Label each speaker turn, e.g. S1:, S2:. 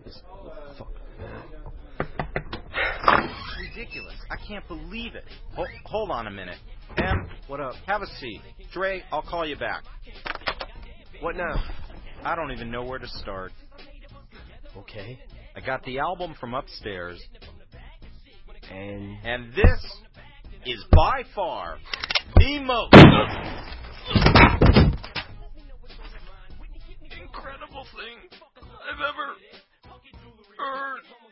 S1: Fuck.
S2: Ridiculous. I can't believe it. Hold on a minute.
S1: What up?
S2: Have a seat. Dre, I'll call you back.
S1: What now?
S2: I don't even know where to start.
S1: Okay.
S2: I got the album from upstairs.
S1: And
S2: this is by far the most incredible thing I've ever heard.